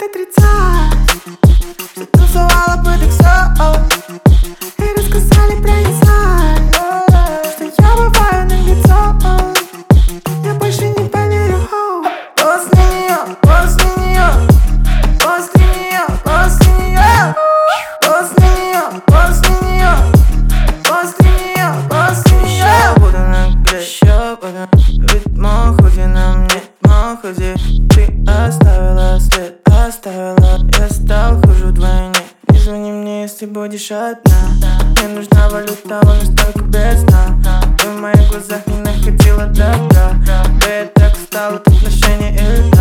отрицать, что танцевала бы так все. И рассказали про инсайт, что я бываю наглецом. Я больше не поверю. После нее, после нее, после нее, после нее, после нее, после нее, после нее, после нее. Еще буду наглеть, еще буду ведь моходи на мне, моходи. Ты оставила след, оставила. Я стал хуже вдвойне. Не звони мне, если будешь одна. Мне нужна валюта, она настолько бедна. Ты в моих глазах не находила добра. Да я так устал от отношений.